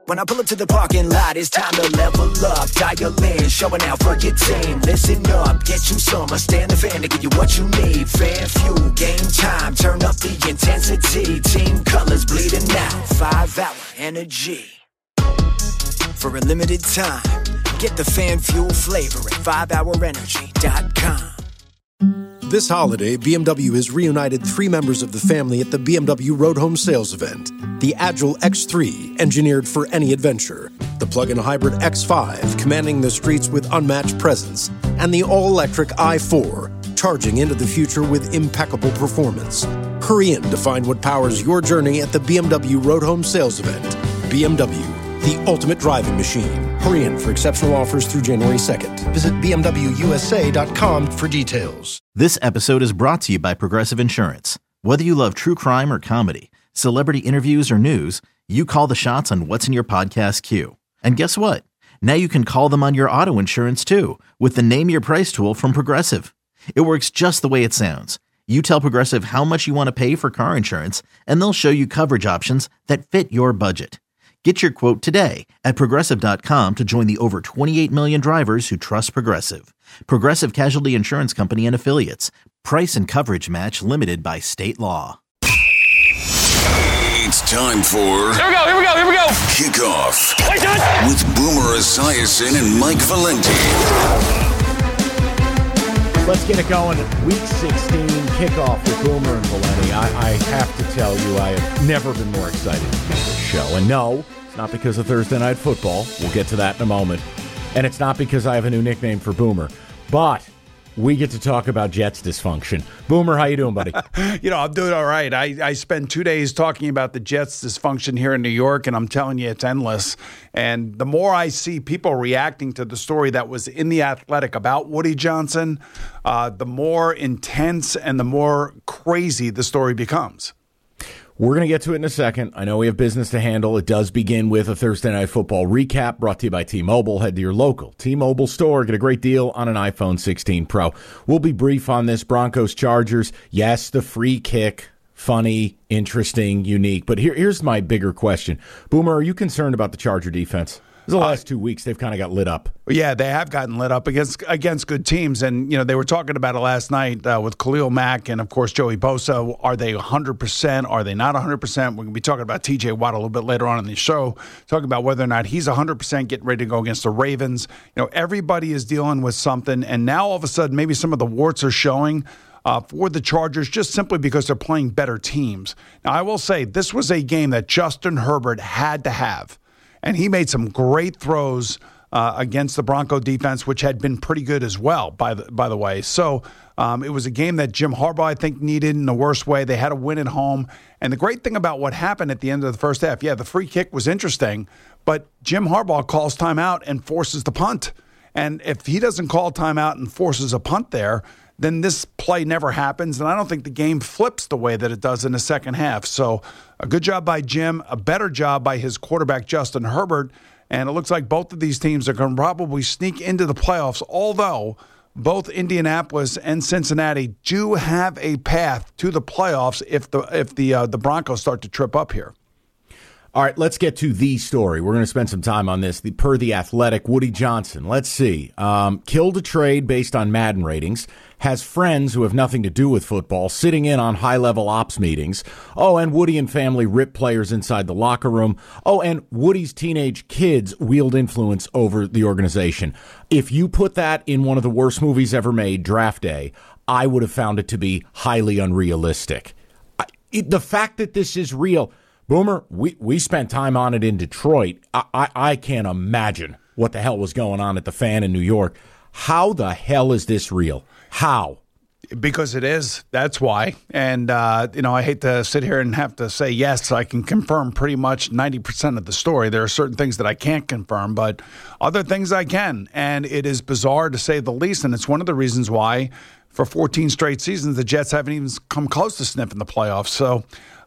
When I pull up to the parking lot, it's time to level up. Dial in, showing out for your team. Listen up, get you some. Stand the fan to give you what you need. Fan fuel, game time, turn up the intensity. Team colors bleeding out, 5-hour energy. For a limited time, get the fan fuel flavor at 5hourenergy.com. This holiday, BMW has reunited 3 members of the family at the BMW Road Home Sales event. The Agile X3, engineered for any adventure. The plug-in hybrid X5, commanding the streets with unmatched presence. And the all-electric i4, charging into the future with impeccable performance. Hurry in to find what powers your journey at the BMW Road Home Sales event. BMW, the ultimate driving machine. Hurry in for exceptional offers through January 2nd. Visit BMWUSA.com for details. This episode is brought to you by Progressive Insurance. Whether you love true crime or comedy, celebrity interviews or news, you call the shots on what's in your podcast queue. And guess what? Now you can call them on your auto insurance too with the Name Your Price tool from Progressive. It works just the way it sounds. You tell Progressive how much you want to pay for car insurance, and they'll show you coverage options that fit your budget. Get your quote today at Progressive.com to join the over 28 million drivers who trust Progressive. Progressive Casualty Insurance Company and Affiliates. Price and coverage match limited by state law. It's time for... Here we go! Kickoff. Wait, what? With Boomer Esiason and Mike Valenti. Let's get it going. Week 16 kickoff with Boomer and Valenti. I have to tell you, I have never been more excited to do this show. And no, it's not because of Thursday Night Football. We'll get to that in a moment. And it's not because I have a new nickname for Boomer. But we get to talk about Jets dysfunction. Boomer, how you doing, buddy? I'm doing all right. I spent 2 days talking about the Jets dysfunction here in New York, and I'm telling you, it's endless. And the more I see people reacting to the story that was in The Athletic about Woody Johnson, the more intense and the more crazy the story becomes. We're going to get to it in a second. I know we have business to handle. It does begin with a Thursday Night Football recap brought to you by T-Mobile. Head to your local T-Mobile store. Get a great deal on an iPhone 16 Pro. We'll be brief on this. Broncos-Chargers. Yes, the free kick. Funny, interesting, unique. But here's my bigger question. Boomer, are you concerned about the Charger defense? The last 2 weeks, they've kind of got lit up. Yeah, they have gotten lit up against good teams. And, they were talking about it last night with Khalil Mack and, of course, Joey Bosa. Are they 100%? Are they not 100%? We're going to be talking about T.J. Watt a little bit later on in the show, talking about whether or not he's 100% getting ready to go against the Ravens. Everybody is dealing with something. And now, all of a sudden, maybe some of the warts are showing for the Chargers just simply because they're playing better teams. Now, I will say this was a game that Justin Herbert had to have. And he made some great throws against the Bronco defense, which had been pretty good as well, by the way. So it was a game that Jim Harbaugh, I think, needed in the worst way. They had to win at home. And the great thing about what happened at the end of the first half, the free kick was interesting, but Jim Harbaugh calls timeout and forces the punt. And if he doesn't call timeout and forces a punt there, then this play never happens, and I don't think the game flips the way that it does in the second half. So a good job by Jim, a better job by his quarterback, Justin Herbert, and it looks like both of these teams are going to probably sneak into the playoffs, although both Indianapolis and Cincinnati do have a path to the playoffs if the Broncos start to trip up here. All right, let's get to the story. We're going to spend some time on this. Per The Athletic, Woody Johnson, let's see. Killed a trade based on Madden ratings, has friends who have nothing to do with football sitting in on high-level ops meetings. Oh, and Woody and family rip players inside the locker room. Oh, and Woody's teenage kids wield influence over the organization. If you put that in one of the worst movies ever made, Draft Day, I would have found it to be highly unrealistic. The fact that this is real... Boomer, we spent time on it in Detroit. I can't imagine what the hell was going on at the Fan in New York. How the hell is this real? How? Because it is. That's why. And, I hate to sit here and have to say, yes, I can confirm pretty much 90% of the story. There are certain things that I can't confirm, but other things I can. And it is bizarre to say the least. And it's one of the reasons why for 14 straight seasons, the Jets haven't even come close to sniffing the playoffs. So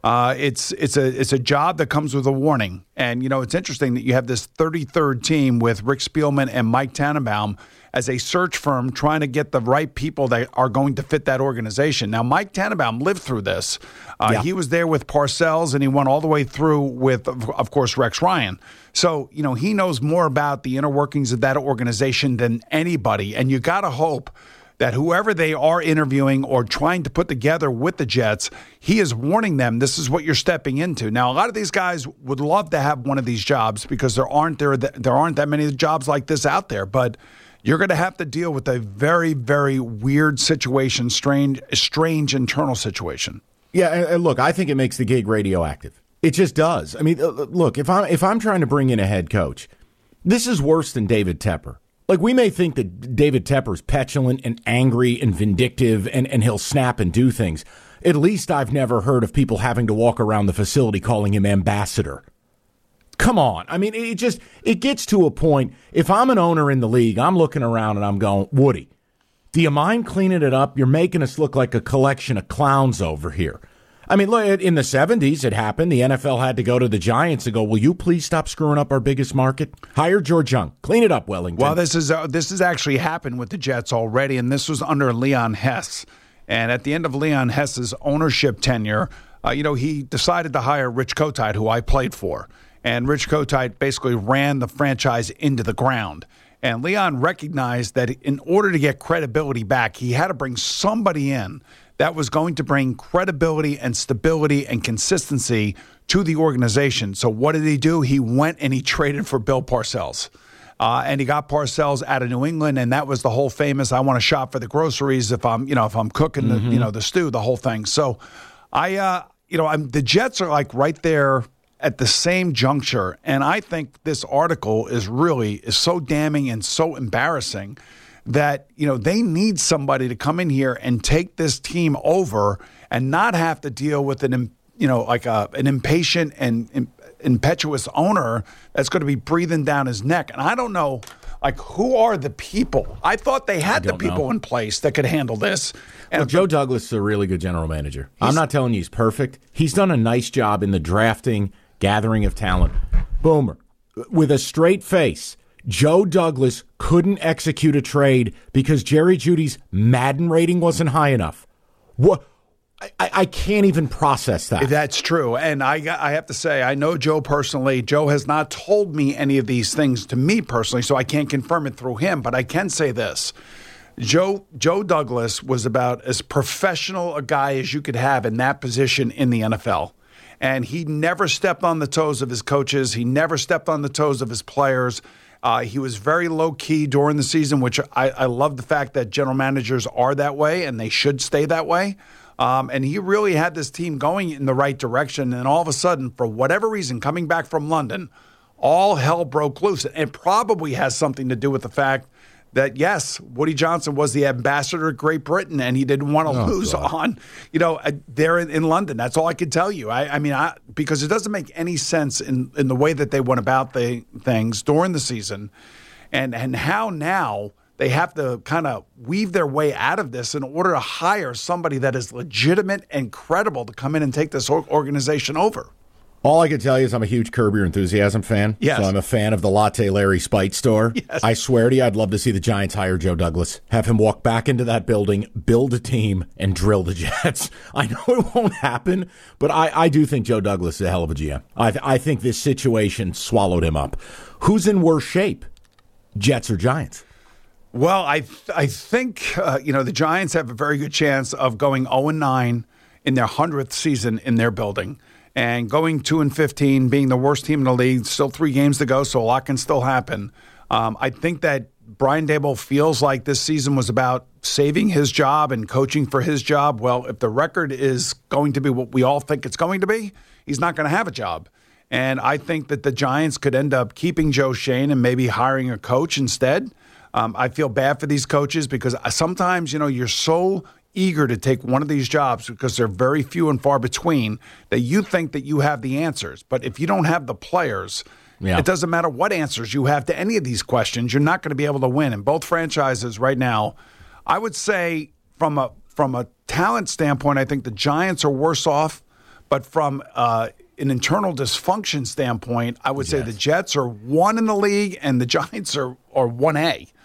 it's a job that comes with a warning. And, it's interesting that you have this 33rd team with Rick Spielman and Mike Tannenbaum, as a search firm trying to get the right people that are going to fit that organization. Now, Mike Tannenbaum lived through this. He was there with Parcells, and he went all the way through with, of course, Rex Ryan. So, he knows more about the inner workings of that organization than anybody, and you got to hope that whoever they are interviewing or trying to put together with the Jets, he is warning them this is what you're stepping into. Now, a lot of these guys would love to have one of these jobs because there aren't that many jobs like this out there, but you're going to have to deal with a very, very weird situation, strange internal situation. Yeah, and look, I think it makes the gig radioactive. It just does. I mean, look, if I'm trying to bring in a head coach, this is worse than David Tepper. Like, we may think that David Tepper's petulant and angry and vindictive and he'll snap and do things. At least I've never heard of people having to walk around the facility calling him ambassador. Come on. I mean, it gets to a point. If I'm an owner in the league, I'm looking around and I'm going, Woody, do you mind cleaning it up? You're making us look like a collection of clowns over here. I mean, look, in the 70s, it happened. The NFL had to go to the Giants and go, will you please stop screwing up our biggest market? Hire George Young. Clean it up, Wellington. Well, this has actually happened with the Jets already, and this was under Leon Hess. And at the end of Leon Hess's ownership tenure, he decided to hire Rich Kotite, who I played for. And Rich Kotite basically ran the franchise into the ground. And Leon recognized that in order to get credibility back, he had to bring somebody in that was going to bring credibility and stability and consistency to the organization. So what did he do? He went and he traded for Bill Parcells. And he got Parcells out of New England, and that was the whole famous, I want to shop for the groceries if I'm cooking the stew, the whole thing. So the Jets are like right there at the same juncture. And I think this article is so damning and so embarrassing that, they need somebody to come in here and take this team over and not have to deal with an impatient and impetuous owner that's going to be breathing down his neck. And I don't know, who are the people? I thought they had the people in place that could handle this. And Joe Douglas is a really good general manager. I'm not telling you he's perfect. He's done a nice job in the drafting, gathering of talent. Boomer, with a straight face, Joe Douglas couldn't execute a trade because Jerry Jeudy's Madden rating wasn't high enough. What? I can't even process that. That's true. And I have to say, I know Joe personally. Joe has not told me any of these things to me personally, so I can't confirm it through him. But I can say this. Joe Douglas was about as professional a guy as you could have in that position in the NFL. And he never stepped on the toes of his coaches. He never stepped on the toes of his players. He was very low-key during the season, which I love the fact that general managers are that way, and they should stay that way. And he really had this team going in the right direction. And all of a sudden, for whatever reason, coming back from London, all hell broke loose. And it probably has something to do with the fact that, yes, Woody Johnson was the ambassador of Great Britain, and he didn't want to lose on, there in London. That's all I could tell you. I mean, because it doesn't make any sense in the way that they went about things during the season, and how now they have to kind of weave their way out of this in order to hire somebody that is legitimate and credible to come in and take this organization over. All I can tell you is I'm a huge Curb Your Enthusiasm fan. Yes. So I'm a fan of the Latte Larry Spite store. Yes. I swear to you, I'd love to see the Giants hire Joe Douglas, have him walk back into that building, build a team, and drill the Jets. I know it won't happen, but I do think Joe Douglas is a hell of a GM. I think this situation swallowed him up. Who's in worse shape, Jets or Giants? Well, I think the Giants have a very good chance of going 0-9 in their 100th season in their building. And going 2-15, being the worst team in the league, still 3 games to go, so a lot can still happen. I think that Brian Daboll feels like this season was about saving his job and coaching for his job. Well, if the record is going to be what we all think it's going to be, he's not going to have a job. And I think that the Giants could end up keeping Joe Schoen and maybe hiring a coach instead. I feel bad for these coaches because sometimes, you're so eager to take one of these jobs because they're very few and far between that you think that you have the answers. But if you don't have the players, it doesn't matter what answers you have to any of these questions. You're not going to be able to win. And both franchises right now, I would say from a talent standpoint, I think the Giants are worse off. But from an internal dysfunction standpoint, I would say the Jets are 1 in the league and the Giants are 1A.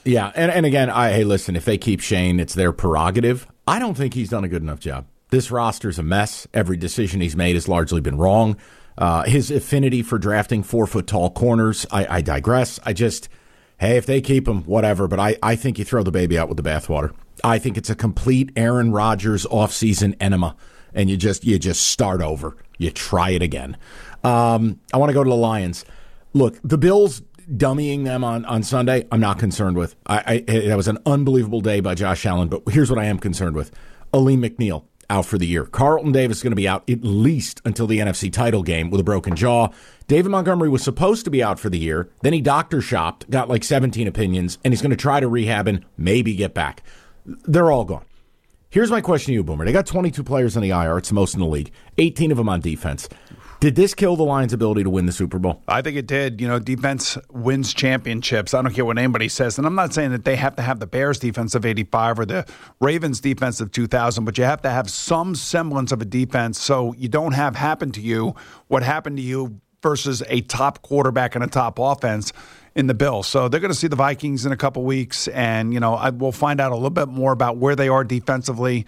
Yeah, and again, hey, listen, if they keep Shane, it's their prerogative. I don't think he's done a good enough job. This roster's a mess. Every decision he's made has largely been wrong. His affinity for drafting 4-foot-tall corners, I digress. Hey, if they keep him, whatever. But I think you throw the baby out with the bathwater. I think it's a complete Aaron Rodgers offseason enema, and you just start over. You try it again. I want to go to the Lions. Look, the Bills dummying them on Sunday, I'm not concerned with. That was an unbelievable day by Josh Allen, but here's what I am concerned with. Aleem McNeil out for the year. Carlton Davis is going to be out at least until the NFC title game with a broken jaw. David Montgomery was supposed to be out for the year. Then he doctor shopped, got like 17 opinions, and he's going to try to rehab and maybe get back. They're all gone. Here's my question to you, Boomer. They got 22 players on the IR. It's the most in the league. 18 of them on defense. Did this kill the Lions' ability to win the Super Bowl? I think it did. Defense wins championships. I don't care what anybody says. And I'm not saying that they have to have the Bears defense of 85 or the Ravens defense of 2000, but you have to have some semblance of a defense so you don't have happen to you what happened to you versus a top quarterback and a top offense in the Bills. So they're going to see the Vikings in a couple weeks, and we'll find out a little bit more about where they are defensively.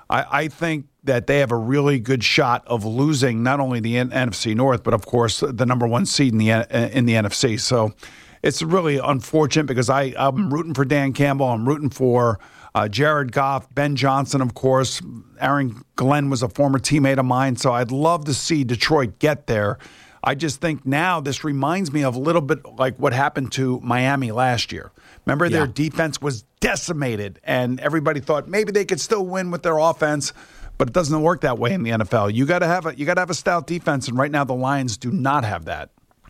I think that they have a really good shot of losing not only the NFC North, but of course the number one seed in the NFC. So it's really unfortunate because I'm rooting for Dan Campbell. I'm rooting for Jared Goff, Ben Johnson, of course. Aaron Glenn was a former teammate of mine, so I'd love to see Detroit get there. I just think now this reminds me of a little bit like what happened to Miami last year. Remember, their defense was decimated, and everybody thought maybe they could still win with their offense, but it doesn't work that way in the NFL. You got to have a stout defense, and right now the Lions do not have that.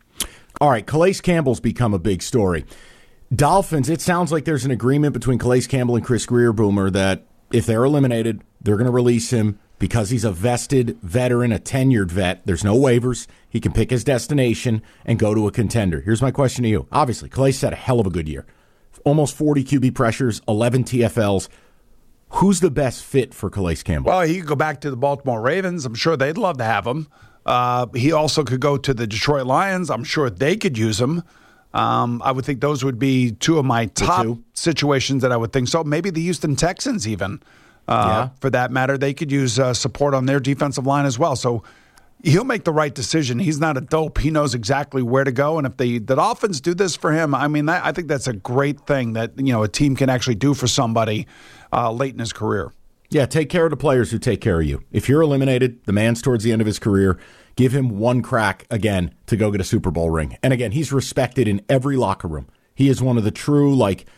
All right, Calais Campbell's become a big story. Dolphins, it sounds like there's an agreement between Calais Campbell and Chris Greer, Boomer, that if they're eliminated, they're going to release him because he's a vested veteran, a tenured vet. There's no waivers. He can pick his destination and go to a contender. Here's my question to you. Obviously, Calais had a hell of a good year. Almost 40 QB pressures, 11 TFLs. Who's the best fit for Calais Campbell? Well, he could go back to the Baltimore Ravens. I'm sure they'd love to have him. He also could go to the Detroit Lions. I'm sure they could use him. I would think those would be two of my top situations that I would think so. Maybe the Houston Texans even, for that matter. They could use support on their defensive line as well. So he'll make the right decision. He's not a dope. He knows exactly where to go. And if the Dolphins do this for him, I mean, I think that's a great thing that a team can actually do for somebody late in his career. Yeah, take care of the players who take care of you. If you're eliminated, the man's towards the end of his career, give him one crack again to go get a Super Bowl ring. And again, he's respected in every locker room. He is one of the true,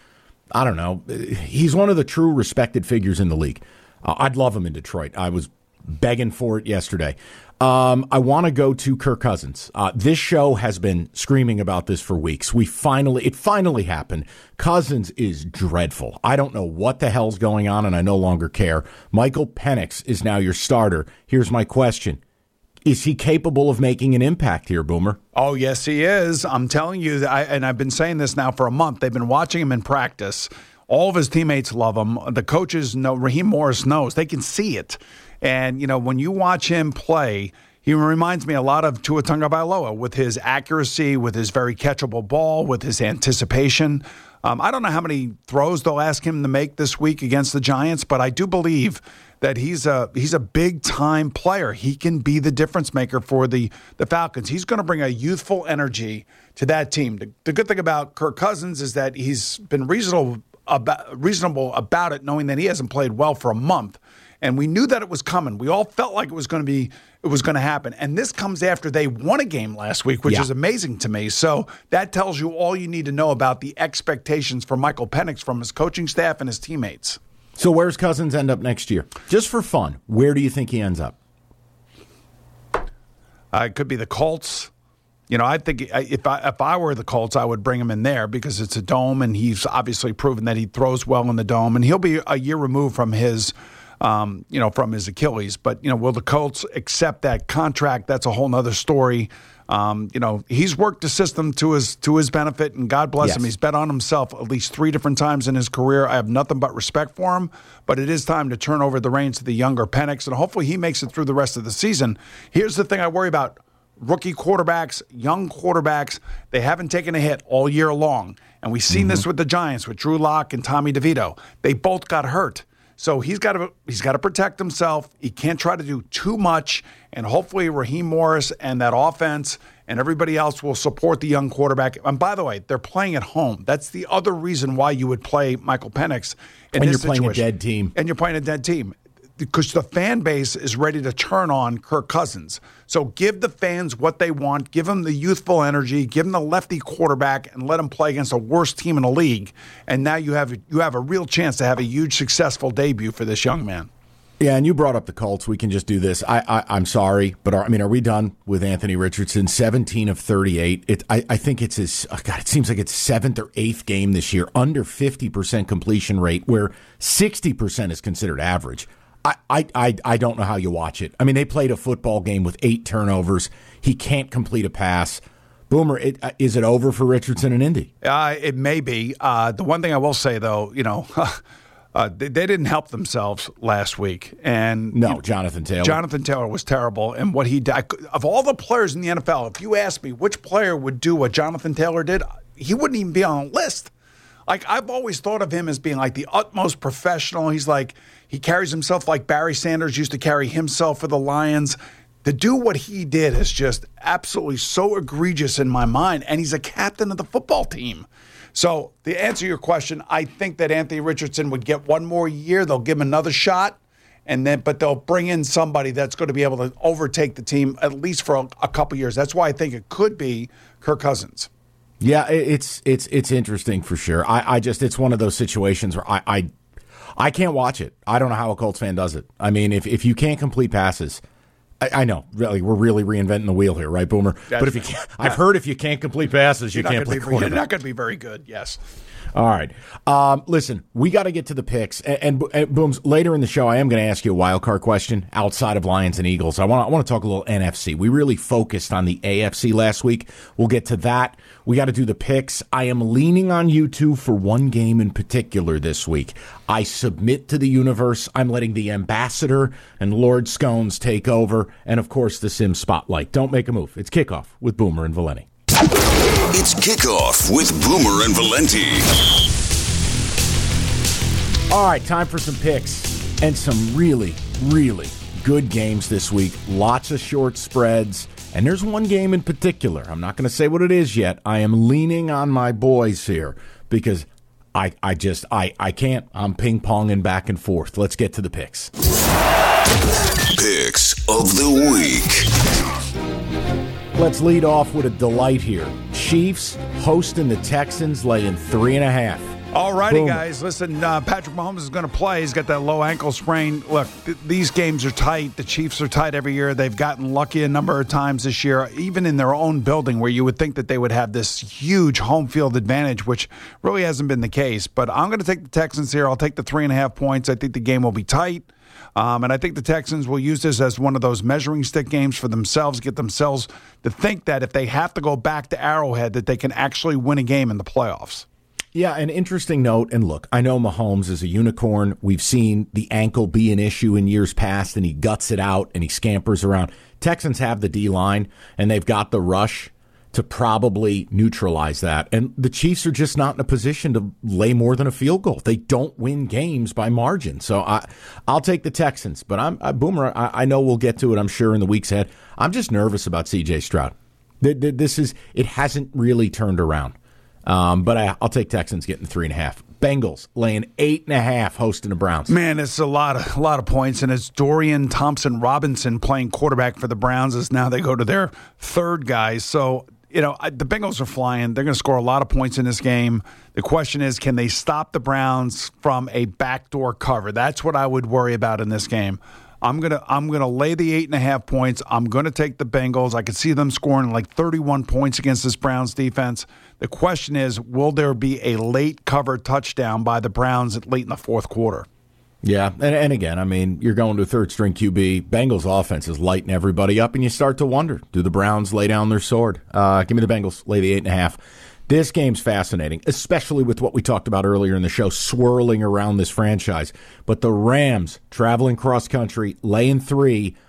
he's one of the true respected figures in the league. I'd love him in Detroit. I was begging for it yesterday. I want to go to Kirk Cousins. This show has been screaming about this for weeks. It finally happened. Cousins is dreadful. I don't know what the hell's going on, and I no longer care. Michael Penix is now your starter. Here's my question. Is he capable of making an impact here, Boomer? Oh, yes, he is. I'm telling you, and I've been saying this now for a month. They've been watching him in practice. All of his teammates love him. The coaches know. Raheem Morris knows. They can see it. And, when you watch him play, he reminds me a lot of Tua Tagovailoa with his accuracy, with his very catchable ball, with his anticipation. I don't know how many throws they'll ask him to make this week against the Giants, but I do believe that he's a big-time player. He can be the difference maker for the Falcons. He's going to bring a youthful energy to that team. The good thing about Kirk Cousins is that he's been reasonable about it, knowing that he hasn't played well for a month. And we knew that it was coming. We all felt like it was going to happen. And this comes after they won a game last week, which is amazing to me. So that tells you all you need to know about the expectations for Michael Penix from his coaching staff and his teammates. So where's Cousins end up next year? Just for fun, where do you think he ends up? It could be the Colts. I think if I were the Colts, I would bring him in there because it's a dome, and he's obviously proven that he throws well in the dome, and he'll be a year removed from his from his Achilles. But, will the Colts accept that contract? That's a whole nother story. He's worked the system to his benefit, and God bless him. He's bet on himself at least 3 different times in his career. I have nothing but respect for him, but it is time to turn over the reins to the younger Penix, and hopefully he makes it through the rest of the season. Here's the thing I worry about. rookie quarterbacks, young quarterbacks, they haven't taken a hit all year long. And we've seen this with the Giants, with Drew Lock and Tommy DeVito. They both got hurt. So he's got to protect himself. He can't try to do too much. And hopefully Raheem Morris and that offense and everybody else will support the young quarterback. And by the way, they're playing at home. That's the other reason why you would play Michael Penix in this situation. And you're playing a dead team. And you're playing a dead team. Because the fan base is ready to turn on Kirk Cousins. So give the fans what they want. Give them the youthful energy. Give them the lefty quarterback and let them play against the worst team in the league. And now you have a real chance to have a huge, successful debut for this young man. Yeah, and you brought up the Colts. We can just do this. I'm sorry, but are we done with Anthony Richardson? 17 of 38. I think it's his, it seems like it's 7th or 8th game this year, under 50% completion rate, where 60% is considered average. I don't know how you watch it. I mean, they played a football game with 8 turnovers. He can't complete a pass. Boomer, is it over for Richardson and Indy? It may be. The one thing I will say, though, they didn't help themselves last week. And no, Jonathan Taylor. Jonathan Taylor was terrible. And what he did, of all the players in the NFL, if you ask me which player would do what Jonathan Taylor did, he wouldn't even be on a list. Like, I've always thought of him as being like the utmost professional. He carries himself like Barry Sanders used to carry himself for the Lions. To do what he did is just absolutely so egregious in my mind. And he's a captain of the football team. So to answer your question, I think that Anthony Richardson would get one more year. They'll give him another shot. But they'll bring in somebody that's going to be able to overtake the team at least for a couple years. That's why I think it could be Kirk Cousins. Yeah, it's interesting for sure. It's one of those situations where I can't watch it. I don't know how a Colts fan does it. I mean, if you can't complete passes, I know, really, we're really reinventing the wheel here, right, Boomer? That's but if you can't, I've heard if you can't complete passes, you can't play quarterback. You're not going to be very good, yes. All right. Listen, we got to get to the picks. And Booms, later in the show, I am going to ask you a wild card question outside of Lions and Eagles. I want to talk a little NFC. We really focused on the AFC last week. We'll get to that. We got to do the picks. I am leaning on you two for one game in particular this week. I submit to the universe. I'm letting the ambassador and Lord Scones take over. And, of course, the Sim Spotlight. Don't make a move. It's kickoff with Boomer and Valenti. It's Kickoff with Boomer and Valenti. All right, time for some picks and some really, really good games this week. Lots of short spreads, and there's one game in particular. I'm not going to say what it is yet. I am leaning on my boys here because I can't. I'm ping-ponging back and forth. Let's get to the picks. Picks of the week. Let's lead off with a delight here. Chiefs hosting the Texans, laying 3.5. All righty, guys. Listen, Patrick Mahomes is going to play. He's got that low ankle sprain. Look, these games are tight. The Chiefs are tight every year. They've gotten lucky a number of times this year, even in their own building, where you would think that they would have this huge home field advantage, which really hasn't been the case. But I'm going to take the Texans here. I'll take the 3.5 points. I think the game will be tight. And I think the Texans will use this as one of those measuring stick games for themselves, get themselves to think that if they have to go back to Arrowhead, that they can actually win a game in the playoffs. Yeah, an interesting note, and look, I know Mahomes is a unicorn. We've seen the ankle be an issue in years past, and he guts it out, and he scampers around. Texans have the D-line, and they've got the rush to probably neutralize that. And the Chiefs are just not in a position to lay more than a field goal. They don't win games by margin. So I'll take the Texans. But Boomer, I know we'll get to it, I'm sure, in the weeks ahead. I'm just nervous about C.J. Stroud. It hasn't really turned around. But I'll take Texans getting 3.5. Bengals laying 8.5 hosting the Browns. Man, it's a lot of points, and it's Dorian Thompson-Robinson playing quarterback for the Browns as now they go to their third guy. So, the Bengals are flying. They're going to score a lot of points in this game. The question is, can they stop the Browns from a backdoor cover? That's what I would worry about in this game. I'm gonna lay the 8.5 points. I'm gonna take the Bengals. I could see them scoring like 31 points against this Browns defense. The question is, will there be a late cover touchdown by the Browns late in the fourth quarter? Yeah, and again, I mean, you're going to a third-string QB. Bengals offense is lighting everybody up, and you start to wonder, do the Browns lay down their sword? Give me the Bengals, lay the 8.5. This game's fascinating, especially with what we talked about earlier in the show, swirling around this franchise. But the Rams, traveling cross-country, laying 3.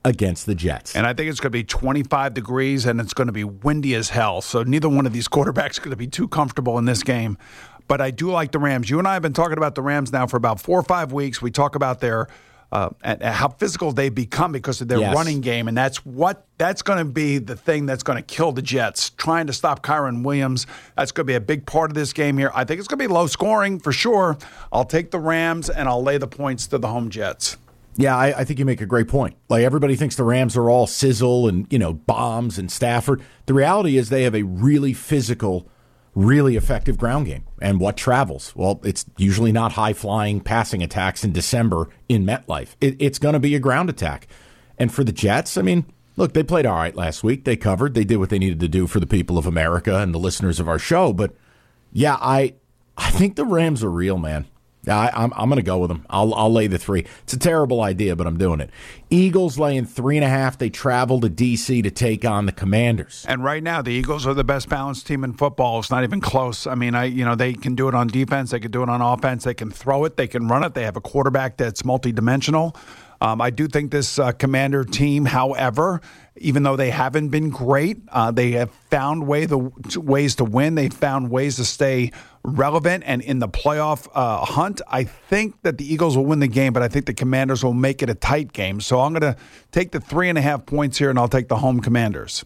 against the Jets. And I think it's going to be 25 degrees, and it's going to be windy as hell. So neither one of these quarterbacks is going to be too comfortable in this game. But I do like the Rams. You and I have been talking about the Rams now for about 4 or 5 weeks. We talk about their how physical they've become because of their running game, and that's going to be the thing that's going to kill the Jets. Trying to stop Kyren Williams, that's going to be a big part of this game here. I think it's going to be low scoring for sure. I'll take the Rams, and I'll lay the points to the home Jets. Yeah, I think you make a great point. Like, everybody thinks the Rams are all sizzle and, bombs and Stafford. The reality is they have a really physical, really effective ground game. And what travels? Well, it's usually not high-flying passing attacks in December in MetLife. It's going to be a ground attack. And for the Jets, I mean, look, they played all right last week. They covered. They did what they needed to do for the people of America and the listeners of our show. But, yeah, I think the Rams are real, man. I'm going to go with them. I'll lay the 3. It's a terrible idea, but I'm doing it. Eagles laying 3.5. They travel to D.C. to take on the Commanders. And right now, the Eagles are the best balanced team in football. It's not even close. I mean, they can do it on defense. They can do it on offense. They can throw it. They can run it. They have a quarterback that's multidimensional. I do think this Commander team, however, even though they haven't been great, they have found ways to win. They've found ways to stay relevant and in the playoff hunt. I think that the Eagles will win the game, but I think the Commanders will make it a tight game. So I'm going to take the 3.5 points here, and I'll take the home Commanders.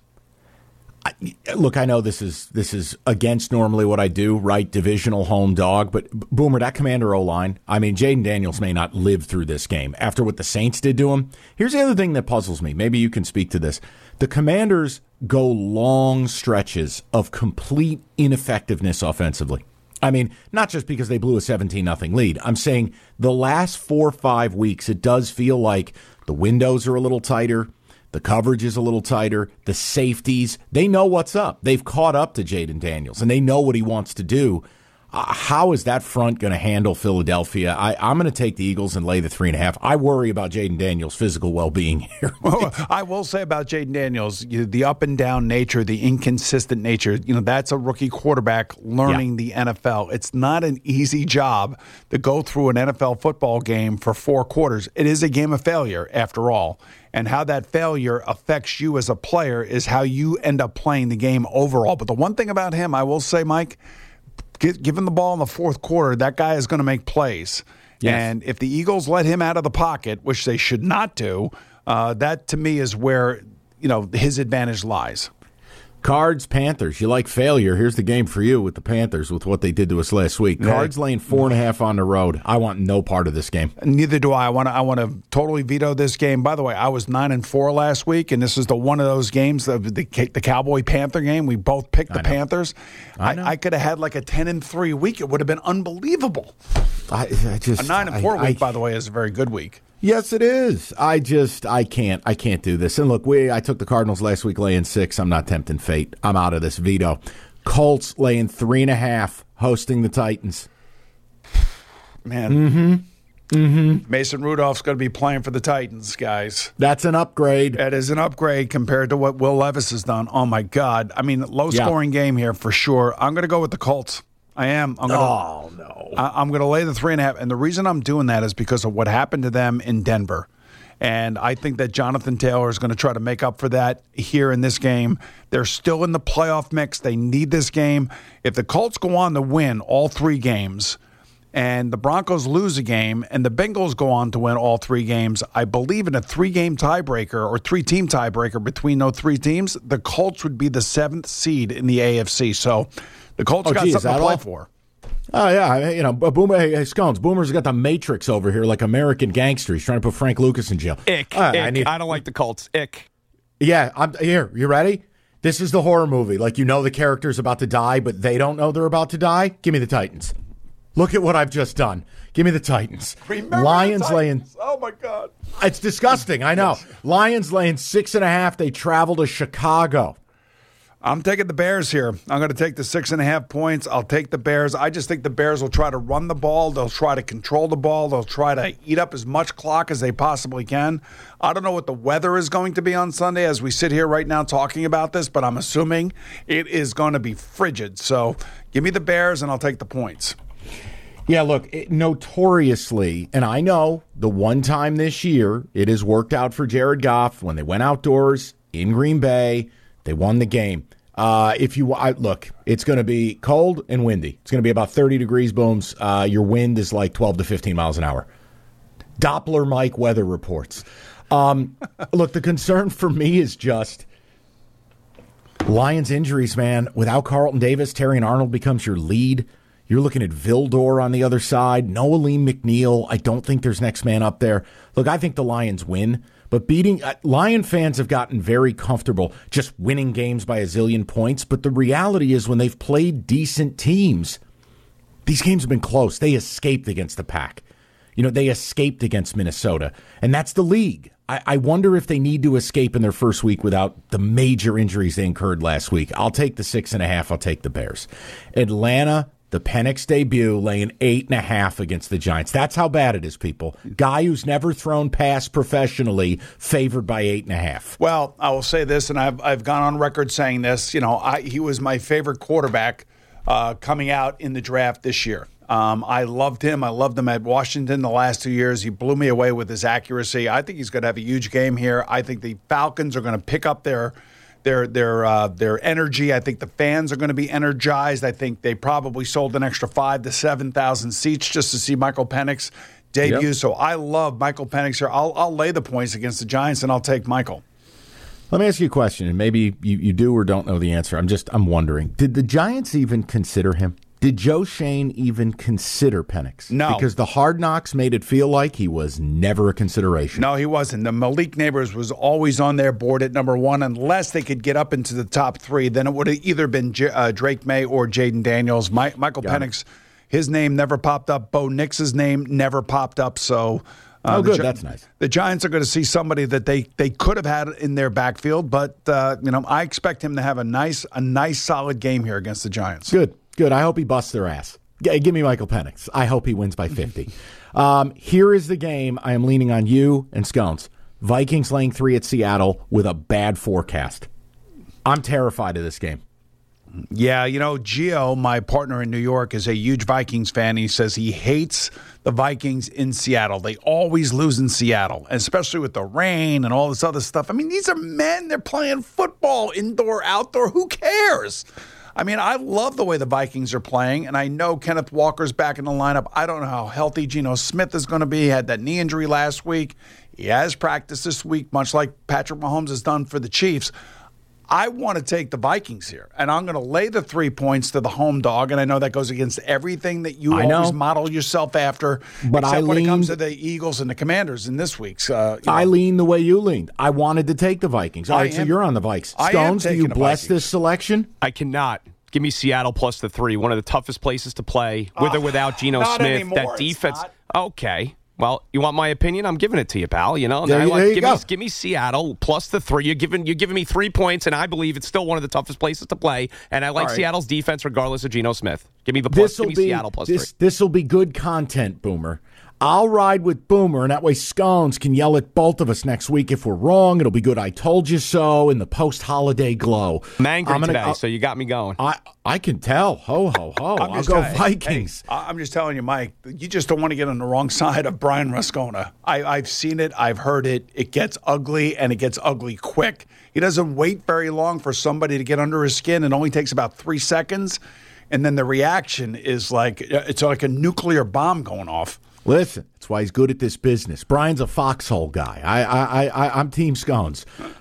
Look, I know this is against normally what I do, right? Divisional home dog. But, Boomer, that Commander O-line, I mean, Jaden Daniels may not live through this game after what the Saints did to him. Here's the other thing that puzzles me. Maybe you can speak to this. The Commanders go long stretches of complete ineffectiveness offensively. I mean, not just because they blew a 17-0 lead. I'm saying the last 4 or 5 weeks, it does feel like the windows are a little tighter. The coverage is a little tighter. The safeties, they know what's up. They've caught up to Jaden Daniels, and they know what he wants to do. How is that front going to handle Philadelphia? I'm going to take the Eagles and lay the 3.5. I worry about Jaden Daniels' physical well-being here. Well, I will say about Jaden Daniels, the up-and-down nature, the inconsistent nature, that's a rookie quarterback learning the NFL. It's not an easy job to go through an NFL football game for 4 quarters. It is a game of failure, after all. And how that failure affects you as a player is how you end up playing the game overall. But the one thing about him, I will say, Mike, give him the ball in the fourth quarter, that guy is going to make plays. Yes. And if the Eagles let him out of the pocket, which they should not do, that to me is where his advantage lies. Cards, Panthers. You like failure. Here's the game for you with the Panthers with what they did to us last week. Cards laying 4.5 on the road. I want no part of this game. Neither do I. I want to totally veto this game. By the way, I was 9-4 last week, and this is one of those games, the Cowboy-Panther game. We both picked the Panthers. I could have had like a 10-3 week. It would have been unbelievable. A 9-4 week, by the way, is a very good week. Yes, it is. I can't do this. And look, I took the Cardinals last week laying 6. I'm not tempting fate. I'm out of this veto. Colts laying 3.5, hosting the Titans. Man. Mason Rudolph's going to be playing for the Titans, guys. That's an upgrade. That is an upgrade compared to what Will Levis has done. Oh, my God. I mean, low-scoring game here for sure. I'm going to go with the Colts. I am. I'm going to lay the 3.5. And the reason I'm doing that is because of what happened to them in Denver. And I think that Jonathan Taylor is going to try to make up for that here in this game. They're still in the playoff mix. They need this game. If the Colts go on to win all 3 games and the Broncos lose a game and the Bengals go on to win all 3 games, I believe in a 3-game tiebreaker or 3-team tiebreaker between those 3 teams, the Colts would be the 7th seed in the AFC. So the Colts got something to play for. Oh, yeah. Boomer, hey, Scones, Boomer's got the Matrix over here like American Gangster. He's trying to put Frank Lucas in jail. Ick. I don't like the Colts. Ick. Yeah, here. You ready? This is the horror movie. Like, the character's about to die, but they don't know they're about to die. Give me the Titans. Look at what I've just done. Give me the Titans. Remember Lions the Titans. Oh, my God. It's disgusting. I know. Yes. Lions laying 6.5. They travel to Chicago. I'm taking the Bears here. I'm going to take the 6.5 points. I'll take the Bears. I just think the Bears will try to run the ball. They'll try to control the ball. They'll try to eat up as much clock as they possibly can. I don't know what the weather is going to be on Sunday as we sit here right now talking about this, but I'm assuming it is going to be frigid. So give me the Bears, and I'll take the points. Yeah, look, notoriously, and I know the one time this year it has worked out for Jared Goff when they went outdoors in Green Bay, they won the game. Look, it's going to be cold and windy. It's going to be about 30 degrees, Booms. Your wind is like 12 to 15 miles an hour. Doppler Mike weather reports. Look, the concern for me is just Lions injuries, man. Without Carlton Davis, Terrion Arnold becomes your lead. You're looking at Vildor on the other side. No Aleem McNeil. I don't think there's next man up there. Look, I think the Lions win. But Lion fans have gotten very comfortable just winning games by a zillion points. But the reality is when they've played decent teams, these games have been close. They escaped against the Pack. They escaped against Minnesota. And that's the league. I wonder if they need to escape in their first week without the major injuries they incurred last week. I'll take the 6.5. I'll take the Bears. Atlanta, the Penix debut, laying 8.5 against the Giants. That's how bad it is, people. Guy who's never thrown pass professionally, favored by 8.5. Well, I will say this, and I've gone on record saying this. He was my favorite quarterback coming out in the draft this year. I loved him. I loved him at Washington the last 2 years. He blew me away with his accuracy. I think he's going to have a huge game here. I think the Falcons are going to pick up their energy. I think the fans are going to be energized. I think they probably sold an extra 5,000 to 7,000 seats just to see Michael Penix debut. Yep. So I love Michael Penix here. I'll lay the points against the Giants, and I'll take Michael. Let me ask you a question, and maybe you do or don't know the answer. I'm wondering, did the Giants even consider him? Did Joe Shane even consider Penix? No. Because the Hard Knocks made it feel like he was never a consideration. No, he wasn't. The Malik Neighbors was always on their board at number 1. Unless they could get up into the top 3, then it would have either been Drake May or Jaden Daniels. Michael Penix, his name never popped up. Bo Nix's name never popped up. So, good. That's nice. The Giants are going to see somebody that they could have had in their backfield, but I expect him to have a nice solid game here against the Giants. Good. I hope he busts their ass. Give me Michael Penix. I hope he wins by 50. Here is the game I am leaning on you and Scones. Vikings laying 3 at Seattle with a bad forecast. I'm terrified of this game. Yeah, Gio, my partner in New York, is a huge Vikings fan. He says he hates the Vikings in Seattle. They always lose in Seattle, especially with the rain and all this other stuff. I mean, these are men. They're playing football, indoor, outdoor. Who cares? I mean, I love the way the Vikings are playing, and I know Kenneth Walker's back in the lineup. I don't know how healthy Geno Smith is going to be. He had that knee injury last week. He has practiced this week, much like Patrick Mahomes has done for the Chiefs. I want to take the Vikings here, and I'm going to lay the 3 points to the home dog, and I know that goes against everything that you always model yourself after, but except when it comes to the Eagles and the Commanders in this week's. I lean the way you leaned. I wanted to take the Vikings. All right, so you're on the Vikes. Stones, do you bless this selection? I cannot. Give me Seattle plus the 3, one of the toughest places to play, with or without Geno Smith. Anymore, that defense. Okay. Well, you want my opinion? I'm giving it to you, pal. Give me Seattle plus the 3. You're giving me 3 points, and I believe it's still one of the toughest places to play. And I like Seattle's defense regardless of Geno Smith. Give me the plus. Give me Seattle plus 3. This will be good content, Boomer. I'll ride with Boomer, and that way Scones can yell at both of us next week if we're wrong. It'll be good I told you so in the post-holiday glow. I'm angry today, so you got me going. I can tell. Ho, ho, ho. I'll go Vikings. Hey, I'm just telling you, Mike, you just don't want to get on the wrong side of Brian Rascona. I've seen it. I've heard it. It gets ugly, and it gets ugly quick. He doesn't wait very long for somebody to get under his skin. It only takes about 3 seconds, and then the reaction is it's like a nuclear bomb going off. Listen, that's why he's good at this business. Brian's a foxhole guy. I'm Team Scones.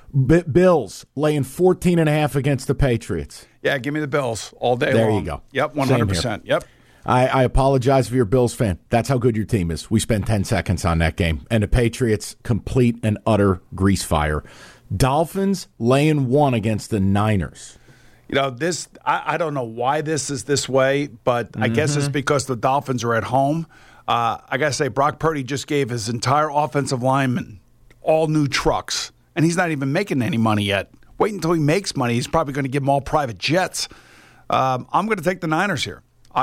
Bills laying 14.5 against the Patriots. Yeah, give me the Bills all day long. There you go. Yep, 100%. Yep. I apologize if you're a Bills fan. That's how good your team is. We spent 10 seconds on that game. And the Patriots, complete and utter grease fire. Dolphins laying 1 against the Niners. This I don't know why this is this way, but I guess it's because the Dolphins are at home. I got to say, Brock Purdy just gave his entire offensive lineman all new trucks, and he's not even making any money yet. Wait until he makes money. He's probably going to give them all private jets. I'm going to take the Niners here.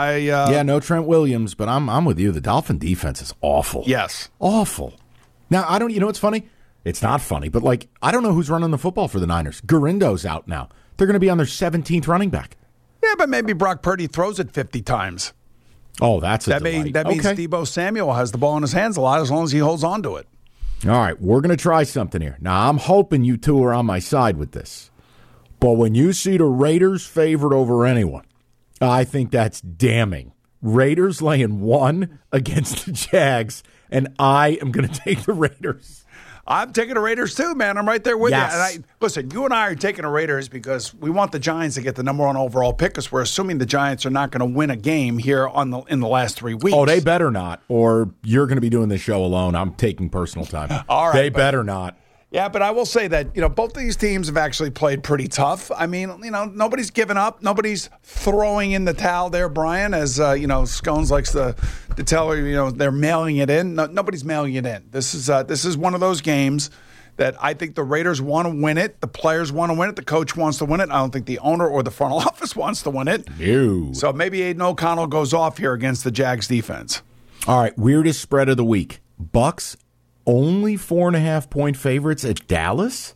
No Trent Williams, but I'm with you. The Dolphin defense is awful. Yes. Awful. Now, what's funny? It's not funny, but, I don't know who's running the football for the Niners. Garindo's out now. They're going to be on their 17th running back. Yeah, but maybe Brock Purdy throws it 50 times. Oh, that's that means Deebo Samuel has the ball in his hands a lot as long as he holds on to it. All right, we're going to try something here. Now, I'm hoping you two are on my side with this. But when you see the Raiders favored over anyone, I think that's damning. Raiders laying 1 against the Jags, and I am going to take the Raiders. I'm taking the Raiders too, man. I'm right there with yes. you. And listen, you and I are taking the Raiders because we want the Giants to get the number 1 overall pick because we're assuming the Giants are not going to win a game here in the last 3 weeks. Oh, they better not, or you're going to be doing this show alone. I'm taking personal time. All right, they better not. Yeah, but I will say that, both of these teams have actually played pretty tough. I mean, nobody's given up. Nobody's throwing in the towel there, Brian, as, Scones likes to tell her, they're mailing it in. No, nobody's mailing it in. This is one of those games that I think the Raiders want to win it. The players want to win it. The coach wants to win it. I don't think the owner or the front office wants to win it. No. So maybe Aiden O'Connell goes off here against the Jags defense. All right, weirdest spread of the week. Bucks only 4.5-point favorites at Dallas?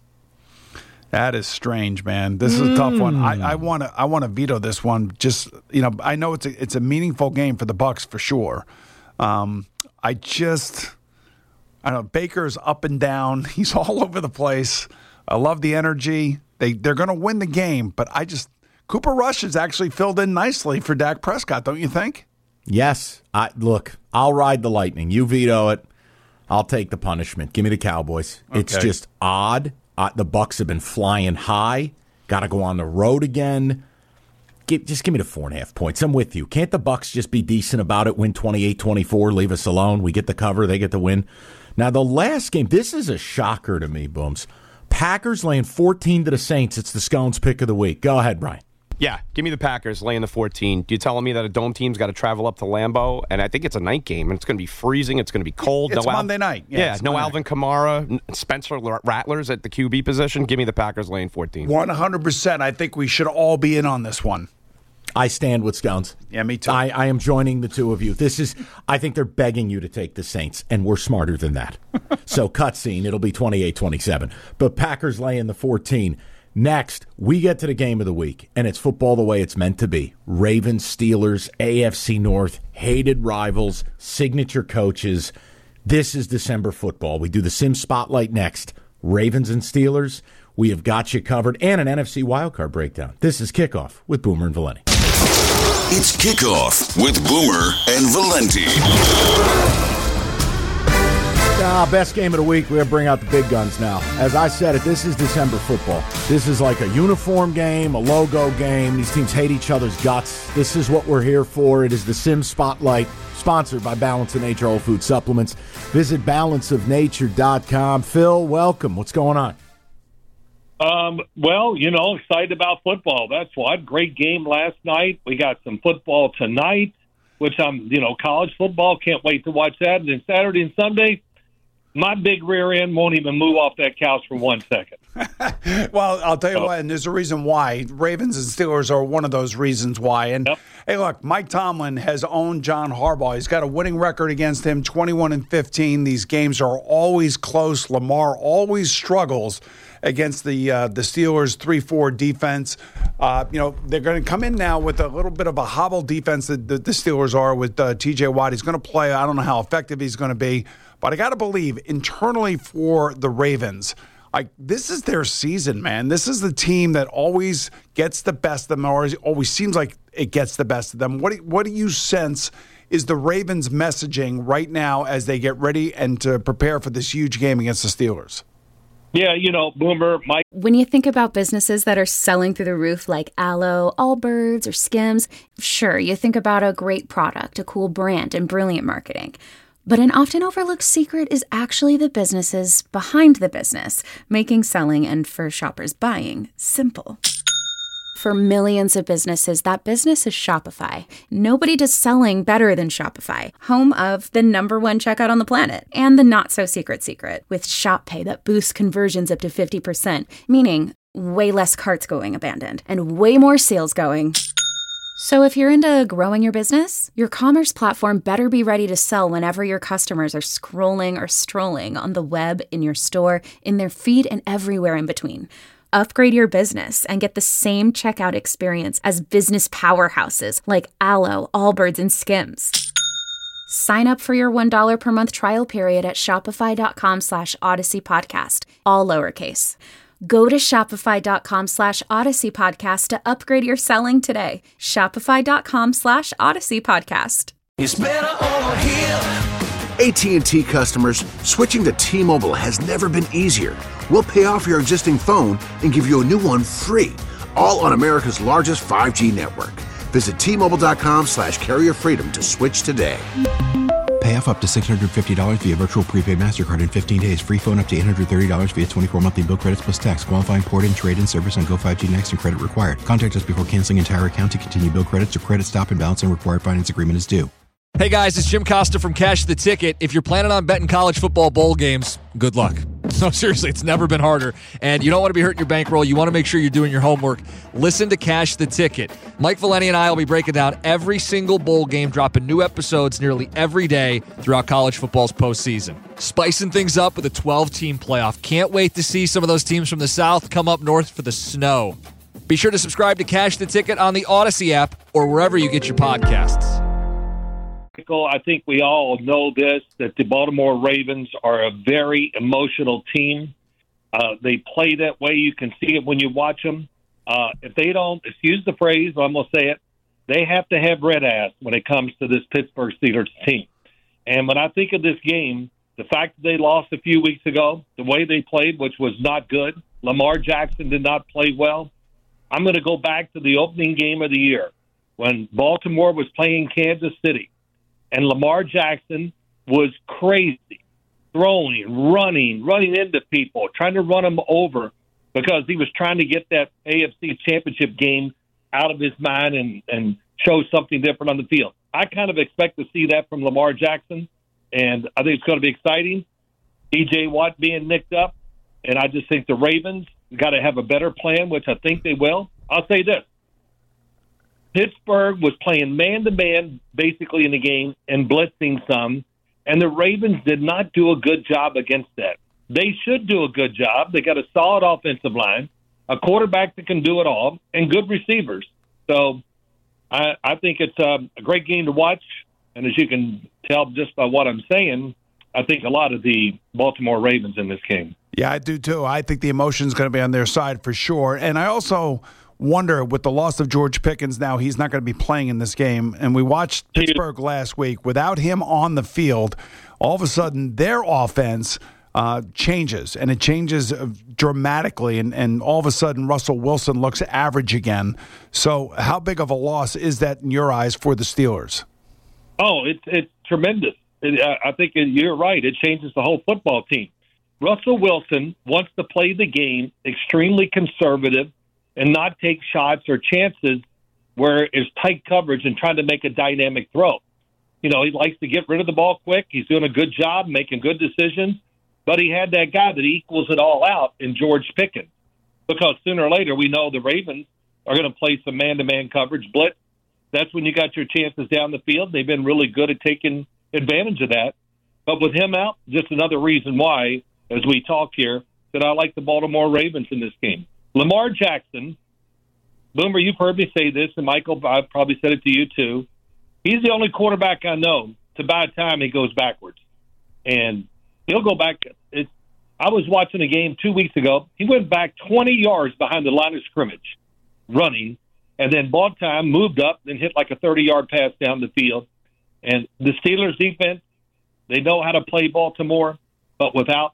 That is strange, man. This is a tough one. I want to veto this one. Just I know it's a meaningful game for the Bucks for sure. I don't know. Baker's up and down. He's all over the place. I love the energy. They're going to win the game, but Cooper Rush has actually filled in nicely for Dak Prescott, don't you think? Yes. I'll ride the Lightning. You veto it. I'll take the punishment. Give me the Cowboys. Okay. It's just odd. The Bucks have been flying high. Got to go on the road again. Just give me the 4.5 points. I'm with you. Can't the Bucks just be decent about it, win 28-24, leave us alone? We get the cover, they get the win. Now, the last game, this is a shocker to me, Booms. Packers laying 14 to the Saints. It's the Scones pick of the week. Go ahead, Brian. Yeah, give me the Packers laying the 14. You're telling me that a dome team's got to travel up to Lambeau, and I think it's a night game, and it's going to be freezing. It's going to be cold. It's Monday night. Yeah, no Alvin Kamara, Spencer Rattlers at the QB position. Give me the Packers laying 14. 100%. I think we should all be in on this one. I stand with Scones. Yeah, me too. I am joining the two of you. I think they're begging you to take the Saints, and we're smarter than that. So, cutscene, it'll be 28-27. But Packers laying the 14. Next, we get to the game of the week, and it's football the way it's meant to be. Ravens, Steelers, AFC North, hated rivals, signature coaches. This is December football. We do the Sim Spotlight next. Ravens and Steelers, we have got you covered, and an NFC wildcard breakdown. This is Kickoff with Boomer and Valenti. It's Kickoff with Boomer and Valenti. Best game of the week. We're going to bring out the big guns now. As I said it, this is December football. This is like a uniform game, a logo game. These teams hate each other's guts. This is what we're here for. It is the Sim Spotlight, sponsored by Balance of Nature Whole Food Supplements. Visit balanceofnature.com. Phil, welcome. What's going on? Well, excited about football. That's what. Great game last night. We got some football tonight, which college football. Can't wait to watch that. And then Saturday and Sunday, my big rear end won't even move off that couch for 1 second. Well, I'll tell you what, and there's a reason why. Ravens and Steelers are one of those reasons why. And, Hey, look, Mike Tomlin has owned John Harbaugh. He's got a winning record against him, 21-15. These games are always close. Lamar always struggles against the Steelers' 3-4 defense. They're going to come in now with a little bit of a hobble defense that the Steelers are with T.J. Watt. He's going to play. I don't know how effective he's going to be. But I got to believe internally for the Ravens, this is their season, man. This is the team that always gets the best of them, or always seems like it gets the best of them. What do you sense is the Ravens' messaging right now as they get ready and to prepare for this huge game against the Steelers? Yeah, Boomer, Mike. When you think about businesses that are selling through the roof like Aloe, Allbirds, or Skims, sure, you think about a great product, a cool brand, and brilliant marketing. But an often overlooked secret is actually the businesses behind the business, making selling and for shoppers buying simple. For millions of businesses, that business is Shopify. Nobody does selling better than Shopify, home of the #1 checkout on the planet, and the not-so-secret secret, with Shop Pay that boosts conversions up to 50%, meaning way less carts going abandoned, and way more sales going. So if you're into growing your business, your commerce platform better be ready to sell whenever your customers are scrolling or strolling on the web, in your store, in their feed, and everywhere in between. Upgrade your business and get the same checkout experience as business powerhouses like Alo, Allbirds, and Skims. Sign up for your $1 per month trial period at shopify.com/Odyssey Podcast, all lowercase. Go to shopify.com/Odyssey Podcast to upgrade your selling today. Shopify.com/Odyssey Podcast. It's better over here. AT&T customers, switching to T-Mobile has never been easier. We'll pay off your existing phone and give you a new one free, all on America's largest 5G network. Visit T-Mobile.com/carrier freedom to switch today. Pay off up to $650 via virtual prepaid MasterCard in 15 days. Free phone up to $830 via 24 monthly bill credits plus tax. Qualifying port and trade-in service on Go5G Next and credit required. Contact us before canceling entire account to continue bill credits or credit stop and balance and required finance agreement is due. Hey guys, it's Jim Costa from Cash the Ticket. If you're planning on betting college football bowl games, good luck. No, seriously, it's never been harder. And you don't want to be hurting your bankroll. You want to make sure you're doing your homework. Listen to Cash the Ticket. Mike Valeni and I will be breaking down every single bowl game, dropping new episodes nearly every day throughout college football's postseason. Spicing things up with a 12-team playoff. Can't wait to see some of those teams from the South come up north for the snow. Be sure to subscribe to Cash the Ticket on the Odyssey app or wherever you get your podcasts. I think we all know this, that the Baltimore Ravens are a very emotional team. They play that way. You can see it when you watch them. If they don't, excuse the phrase, but I'm going to say it, they have to have red ass when it comes to this Pittsburgh Steelers team. And when I think of this game, the fact that they lost a few weeks ago, the way they played, which was not good, Lamar Jackson did not play well. I'm going to go back to the opening game of the year when Baltimore was playing Kansas City. And Lamar Jackson was crazy, throwing, running into people, trying to run them over because he was trying to get that AFC Championship game out of his mind and show something different on the field. I kind of expect to see that from Lamar Jackson, and I think it's going to be exciting. TJ Watt being nicked up, and I just think the Ravens got to have a better plan, which I think they will. I'll say this. Pittsburgh was playing man-to-man basically in the game and blitzing some, and the Ravens did not do a good job against that. They should do a good job. They got a solid offensive line, a quarterback that can do it all, and good receivers. So I think it's a great game to watch, and as you can tell just by what I'm saying, I think a lot of the Baltimore Ravens in this game. Yeah, I do too. I think the emotion's going to be on their side for sure, and I also wonder, with the loss of George Pickens now, he's not going to be playing in this game. And we watched Pittsburgh last week. Without him on the field, all of a sudden their offense changes, and it changes dramatically. And all of a sudden Russell Wilson looks average again. So how big of a loss is that in your eyes for the Steelers? Oh, it's tremendous. I think you're right. It changes the whole football team. Russell Wilson wants to play the game extremely conservative and not take shots or chances where it's tight coverage and trying to make a dynamic throw. You know, he likes to get rid of the ball quick. He's doing a good job making good decisions, but he had that guy that equals it all out in George Pickens, because sooner or later we know the Ravens are going to play some man-to-man coverage, blitz. That's when you got your chances down the field. They've been really good at taking advantage of that. But with him out, just another reason why, as we talk here, that I like the Baltimore Ravens in this game. Lamar Jackson, Boomer, you've heard me say this, and Michael, I've probably said it to you too. He's the only quarterback I know to by the time he goes backwards. And he'll go back. I was watching a game 2 weeks ago. He went back 20 yards behind the line of scrimmage running, and then ball time moved up and hit like a 30-yard pass down the field. And the Steelers defense, they know how to play Baltimore, but without,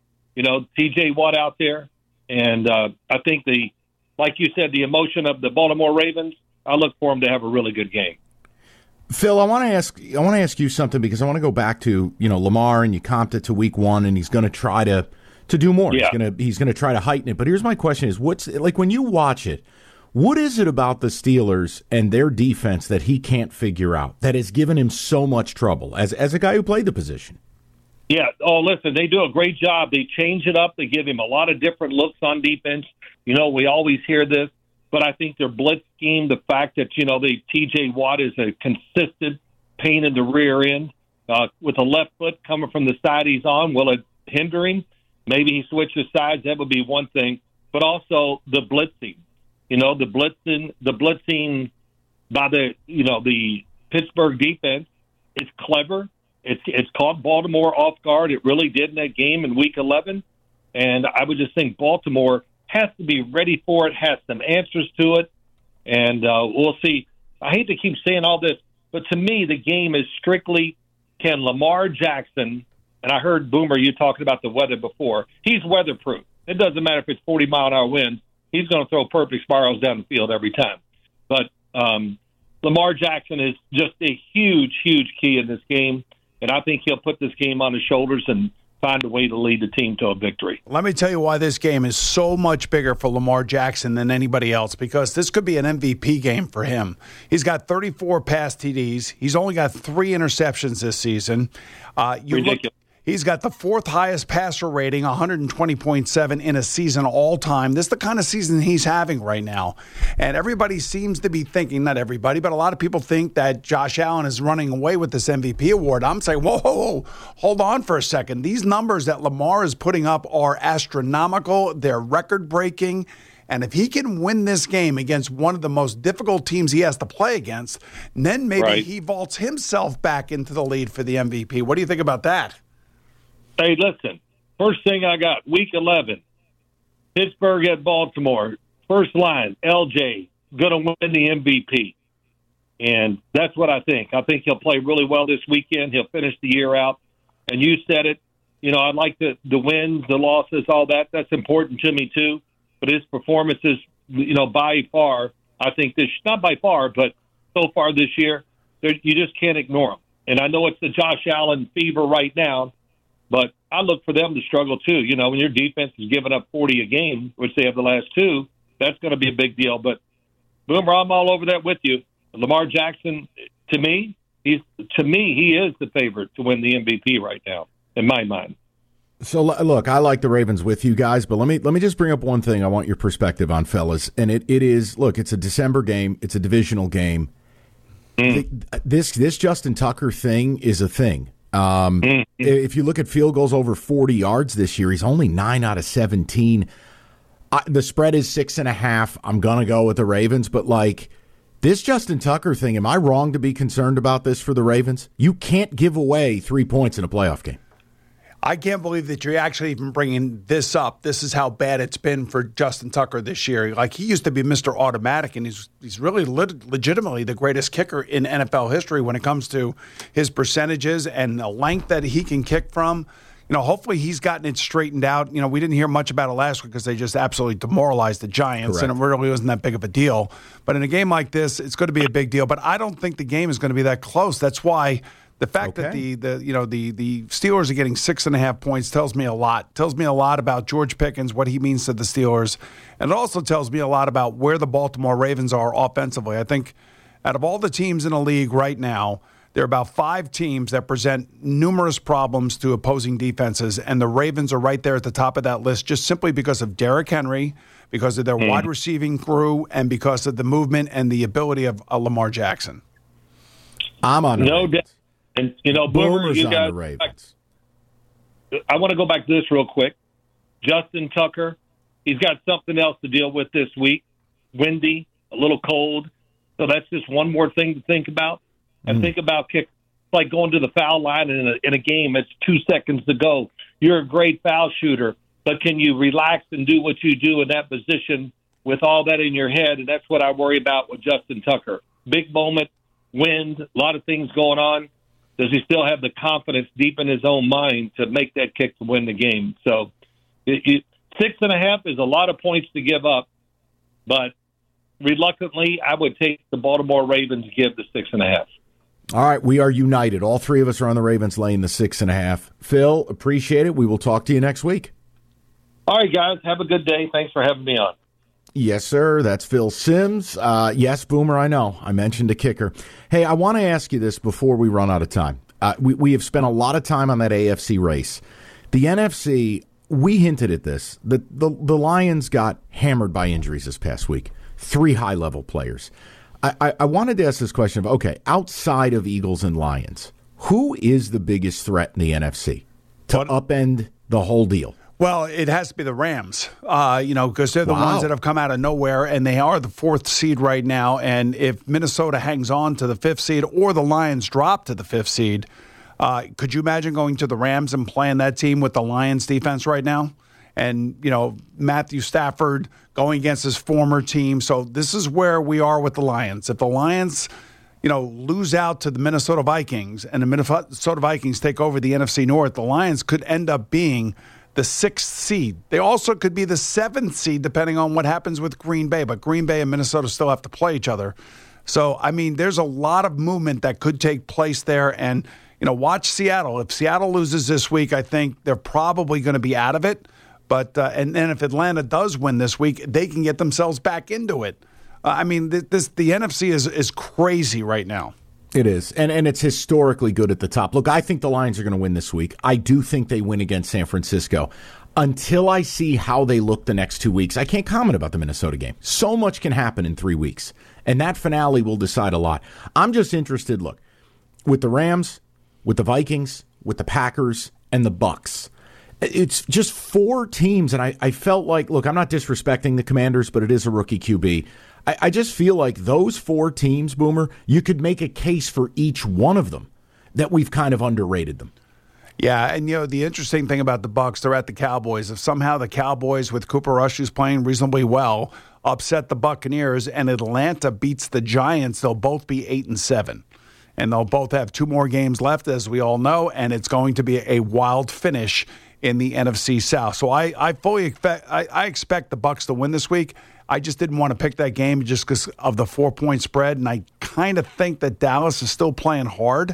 T.J. Watt out there. And I think like you said, the emotion of the Baltimore Ravens, I look for them to have a really good game. Phil, I want to ask you something, because I want to go back to, Lamar, and you comped it to week one, and he's going to try to do more. Yeah. He's going to try to heighten it. But here's my question is, what's like when you watch it, what is it about the Steelers and their defense that he can't figure out that has given him so much trouble as a guy who played the position? Yeah. Oh, listen, they do a great job. They change it up. They give him a lot of different looks on defense. We always hear this, but I think their blitz scheme, the fact that, T.J. Watt is a consistent pain in the rear end with a left foot coming from the side he's on, will it hinder him? Maybe he switches sides. That would be one thing. but also the blitzing. The blitzing by the Pittsburgh defense is clever. It's caught Baltimore off guard. It really did in that game in Week 11. And I would just think Baltimore has to be ready for it, has some answers to it, and we'll see. I hate to keep saying all this, but to me, the game is strictly can Lamar Jackson, and I heard Boomer, you talking about the weather before, he's weatherproof. It doesn't matter if it's 40-mile-an-hour winds. He's going to throw perfect spirals down the field every time. But Lamar Jackson is just a huge, huge key in this game, and I think he'll put this game on his shoulders and find a way to lead the team to a victory. Let me tell you why this game is so much bigger for Lamar Jackson than anybody else, because this could be an MVP game for him. He's got 34 pass TDs. He's only got 3 interceptions this season. Ridiculous. He's got the 4th highest passer rating, 120.7 in a season all time. This is the kind of season he's having right now. And everybody seems to be thinking, not everybody, but a lot of people think that Josh Allen is running away with this MVP award. I'm saying, whoa, hold on for a second. These numbers that Lamar is putting up are astronomical. They're record-breaking. And if he can win this game against one of the most difficult teams he has to play against, then maybe he vaults himself back into the lead for the MVP. What do you think about that? Hey, listen, first thing I got, Week 11, Pittsburgh at Baltimore. First line, LJ, going to win the MVP. And that's what I think. I think he'll play really well this weekend. He'll finish the year out. And you said it. I like the wins, the losses, all that. That's important to me, too. But his performances, by far, I think not by far, but so far this year, you just can't ignore him. And I know it's the Josh Allen fever right now, but I look for them to struggle too. When your defense is giving up 40 a game, which they have the last 2, that's going to be a big deal. But, Boomer, I'm all over that with you. Lamar Jackson, to me, he is the favorite to win the MVP right now, in my mind. So, look, I like the Ravens with you guys, but let me just bring up one thing I want your perspective on, fellas. And it is, look, it's a December game. It's a divisional game. This Justin Tucker thing is a thing. If you look at field goals over 40 yards this year, he's only 9 out of 17. The spread is 6.5. I'm going to go with the Ravens, but this Justin Tucker thing, am I wrong to be concerned about this for the Ravens? You can't give away 3 points in a playoff game. I can't believe that you're actually even bringing this up. This is how bad it's been for Justin Tucker this year. He used to be Mr. Automatic, and he's really legitimately the greatest kicker in NFL history when it comes to his percentages and the length that he can kick from. Hopefully he's gotten it straightened out. We didn't hear much about it last week because they just absolutely demoralized the Giants. Correct. And it really wasn't that big of a deal. But in a game like this, it's going to be a big deal. But I don't think the game is going to be that close. That's why the fact that the Steelers are getting 6.5 points tells me a lot. Tells me a lot about George Pickens, what he means to the Steelers. And it also tells me a lot about where the Baltimore Ravens are offensively. I think out of all the teams in the league right now, there are about 5 teams that present numerous problems to opposing defenses, and the Ravens are right there at the top of that list just simply because of Derrick Henry, because of their wide receiving crew, and because of the movement and the ability of Lamar Jackson. I'm on no doubt. And, Boomer, you guys, I want to go back to this real quick. Justin Tucker, he's got something else to deal with this week. Windy, a little cold. So that's just one more thing to think about. And think about kick. It's like going to the foul line in a game. It's 2 seconds to go. You're a great foul shooter, but can you relax and do what you do in that position with all that in your head? And that's what I worry about with Justin Tucker. Big moment, wind, a lot of things going on. Does he still have the confidence deep in his own mind to make that kick to win the game? So 6.5 is a lot of points to give up, but reluctantly, I would take the Baltimore Ravens to give the 6.5. All right, we are united. All 3 of us are on the Ravens laying the 6.5. Phil, appreciate it. We will talk to you next week. All right, guys. Have a good day. Thanks for having me on. Yes, sir. That's Phil Simms. Yes, Boomer, I know. I mentioned a kicker. Hey, I want to ask you this before we run out of time. We have spent a lot of time on that AFC race. The NFC, we hinted at this. The Lions got hammered by injuries this past week. 3 high-level players. I wanted to ask this question of, outside of Eagles and Lions, who is the biggest threat in the NFC to upend the whole deal? Well, it has to be the Rams, because they're the ones that have come out of nowhere, and they are the 4th seed right now. And if Minnesota hangs on to the 5th seed or the Lions drop to the 5th seed, could you imagine going to the Rams and playing that team with the Lions defense right now? And, Matthew Stafford going against his former team. So this is where we are with the Lions. If the Lions, lose out to the Minnesota Vikings and the Minnesota Vikings take over the NFC North, the Lions could end up being the 6th seed. They also could be the 7th seed, depending on what happens with Green Bay. But Green Bay and Minnesota still have to play each other. So, there's a lot of movement that could take place there. And, watch Seattle. If Seattle loses this week, I think they're probably going to be out of it. But and if Atlanta does win this week, they can get themselves back into it. The NFC is crazy right now. It is, and it's historically good at the top. Look, I think the Lions are going to win this week. I do think they win against San Francisco. Until I see how they look the next 2 weeks, I can't comment about the Minnesota game. So much can happen in 3 weeks, and that finale will decide a lot. I'm just interested, look, with the Rams, with the Vikings, with the Packers, and the Bucs. It's just 4 teams, and I felt like, look, I'm not disrespecting the Commanders, but it is a rookie QB. I just feel like those 4 teams, Boomer, you could make a case for each one of them that we've kind of underrated them. Yeah, and the interesting thing about the Bucs, they're at the Cowboys. If somehow the Cowboys with Cooper Rush, who's playing reasonably well, upset the Buccaneers and Atlanta beats the Giants, they'll both be 8-7. And they'll both have 2 more games left, as we all know, and it's going to be a wild finish in the NFC South. So I fully expect the Bucs to win this week. I just didn't want to pick that game just because of the 4-point spread, and I kind of think that Dallas is still playing hard,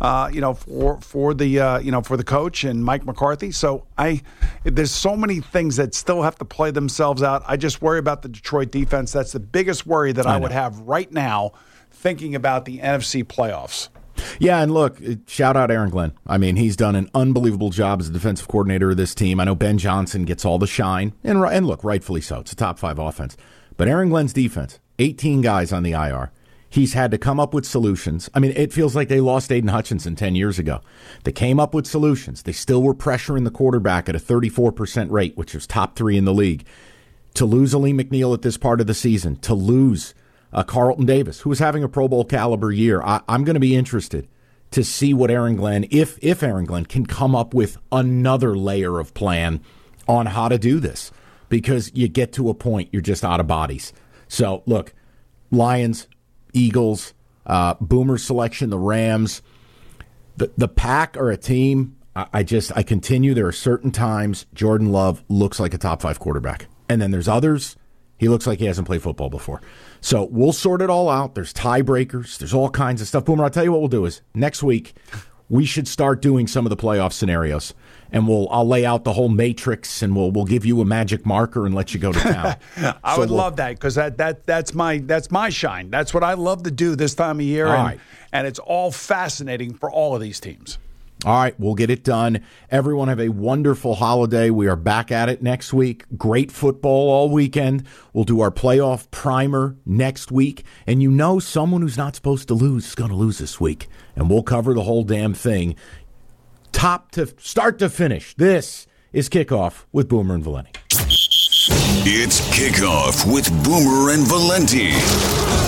for the coach and Mike McCarthy. So there's so many things that still have to play themselves out. I just worry about the Detroit defense. That's the biggest worry that I would have right now, thinking about the NFC playoffs. Yeah, and look, shout out Aaron Glenn. He's done an unbelievable job as a defensive coordinator of this team. I know Ben Johnson gets all the shine, and look, rightfully so. It's a top 5 offense. But Aaron Glenn's defense, 18 guys on the IR. He's had to come up with solutions. It feels like they lost Aiden Hutchinson 10 years ago. They came up with solutions. They still were pressuring the quarterback at a 34% rate, which was top 3 in the league. To lose Aleem McNeil at this part of the season, to lose Carlton Davis, who was having a Pro Bowl caliber year. I'm going to be interested to see what Aaron Glenn, if Aaron Glenn can come up with another layer of plan on how to do this, because you get to a point you're just out of bodies. So look, Lions, Eagles, Boomer selection, the Rams, the Pack are a team. I continue. There are certain times Jordan Love looks like a top 5 quarterback, and then there's others. He looks like he hasn't played football before. So we'll sort it all out. There's tiebreakers. There's all kinds of stuff. Boomer, I'll tell you what we'll do is next week we should start doing some of the playoff scenarios, and I'll lay out the whole matrix, and we'll give you a magic marker and let you go to town. I would love that, because that's my shine. That's what I love to do this time of year, and it's all fascinating for all of these teams. All right, we'll get it done. Everyone have a wonderful holiday. We are back at it next week. Great football all weekend. We'll do our playoff primer next week. And someone who's not supposed to lose is going to lose this week. And we'll cover the whole damn thing. Top to start to finish. This is Kickoff with Boomer and Valenti. It's Kickoff with Boomer and Valenti.